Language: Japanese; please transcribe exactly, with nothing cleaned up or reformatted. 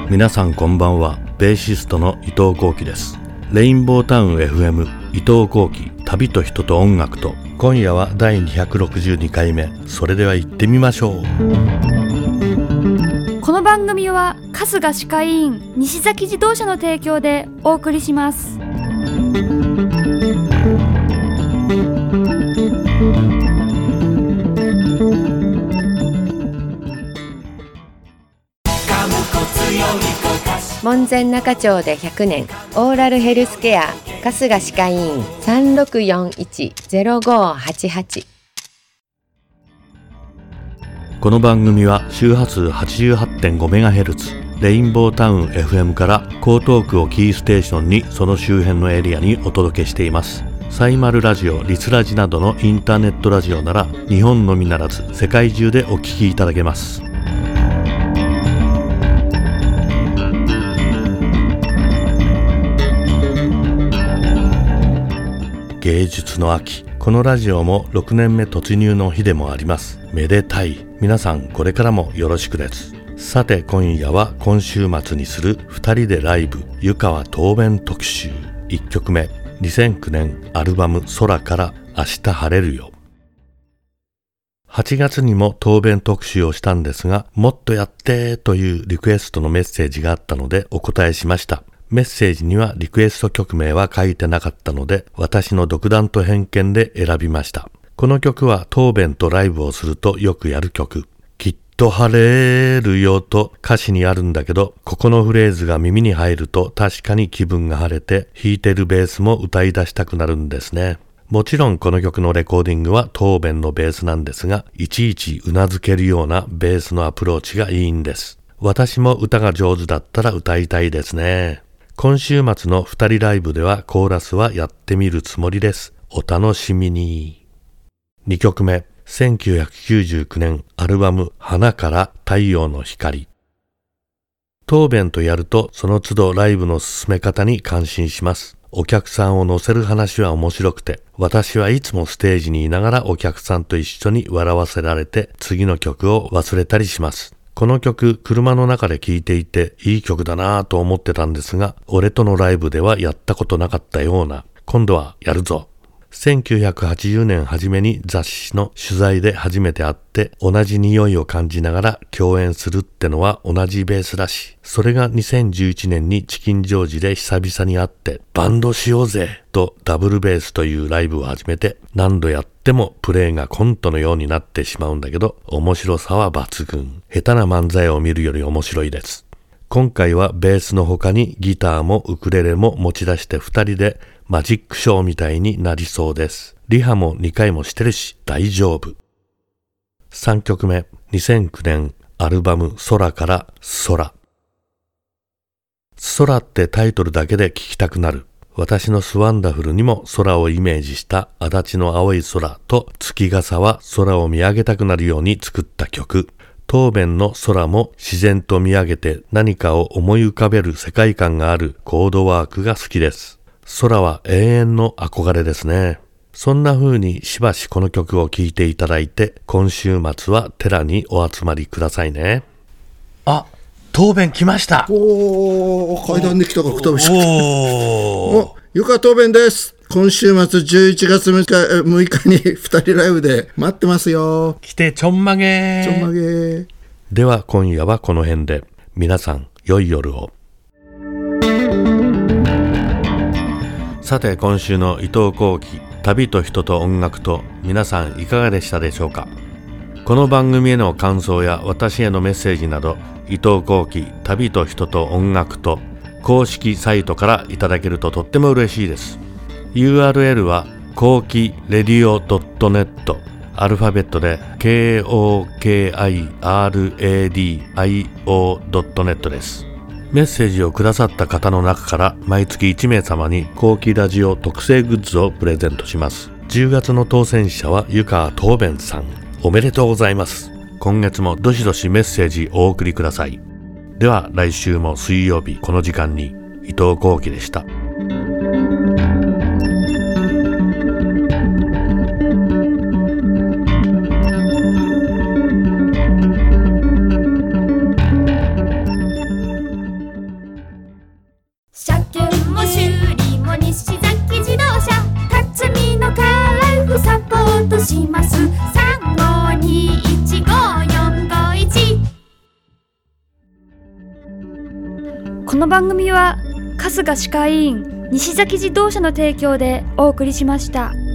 皆さんこんばんは。ベーシストの伊藤幸喜です。レインボータウン エフエム 伊藤幸喜、旅と人と音楽と。今夜はだいにひゃくろくじゅうにかいめ。それでは行ってみましょう。 この番組は春日歯科医院西崎自動車の提供でお送りします。 門前仲町でひゃくねん、オーラルヘルスケア春日歯科医院 さんろくよんいち ゼロごはちはち。 この番組は周波数 はちじゅうはちてんごメガヘルツ レインボータウン エフエム から江東区をキーステーションにその周辺のエリアにお届けしています。サイマルラジオ、リスラジなどのインターネットラジオなら日本のみならず世界中でお聞きいただけます。芸術の秋、このラジオもろくねんめ突入の日でもあります。めでたい。皆さんこれからもよろしくです。さて今夜は今週末にするふたりでライブ湯川答弁特集。いっきょくめ、にせんきゅうねんアルバム空から明日晴れるよ。はちがつにも答弁特集をしたんですが、もっとやってというリクエストのメッセージがあったのでお答えしました。メッセージにはリクエスト曲名は書いてなかったので、私の独断と偏見で選びました。この曲は答弁とライブをするとよくやる曲。きっと晴れるよと歌詞にあるんだけど、ここのフレーズが耳に入ると確かに気分が晴れて、弾いてるベースも歌い出したくなるんですね。もちろんこの曲のレコーディングは答弁のベースなんですが、いちいちうなずけるようなベースのアプローチがいいんです。私も歌が上手だったら歌いたいですね。今週末のふたりライブではコーラスはやってみるつもりです。お楽しみに。にきょくめ、せんきゅうひゃくきゅうじゅうきゅうねんアルバム花から太陽の光。答弁とやるとその都度ライブの進め方に感心します。お客さんを乗せる話は面白くて、私はいつもステージにいながらお客さんと一緒に笑わせられて次の曲を忘れたりします。この曲、車の中で聴いていていい曲だなぁと思ってたんですが、俺とのライブではやったことなかったような。今度はやるぞ。せんきゅうひゃくはちじゅうねん初めに雑誌の取材で初めて会って同じ匂いを感じながら共演するってのは同じベースだし、それがにせんじゅういちねんにチキンジョージで久々に会ってバンドしようぜとダブルベースというライブを始めて、何度やってもプレイがコントのようになってしまうんだけど、面白さは抜群。下手な漫才を見るより面白いです。今回はベースの他にギターもウクレレも持ち出してふたりでマジックショーみたいになりそうです。リハもにかいもしてるし大丈夫。さんきょくめ、にせんきゅうねんアルバム空から空。空ってタイトルだけで聴きたくなる。私のスワンダフルにも空をイメージした足立の青い空と月笠は空を見上げたくなるように作った曲。答弁の空も自然と見上げて何かを思い浮かべる世界観があるコードワークが好きです。空は永遠の憧れですね。そんな風にしばしこの曲を聴いていただいて、今週末は寺にお集まりくださいね。あ、答弁来ました。 おー、階段で来たか、くたびしく。お、湯川答弁です。今週末じゅういちがつむいか、むいかにふたりライブで待ってますよ。 来てちょんまげちょんまげ。 では今夜はこの辺で。皆さん良い夜を。さて今週の伊藤幸喜、旅と人と音楽と、皆さんいかがでしたでしょうか。この番組への感想や私へのメッセージなど、伊藤幸喜、旅と人と音楽と公式サイトからいただけるととっても嬉しいです。ユーアールエル は幸喜レディオ ドットネット、 アルファベットで ケーオーケーアイアールエーディーアイオー ドットネット です。メッセージをくださった方の中から毎月いちめいさまに幸喜ラジオ特製グッズをプレゼントします。じゅうがつの当選者は湯川答弁さん、おめでとうございます。今月もどしどしメッセージお送りください。では来週も水曜日この時間に。伊藤幸喜でした。 の番組は春日歯科医院西崎自動車の提供でお送りしました。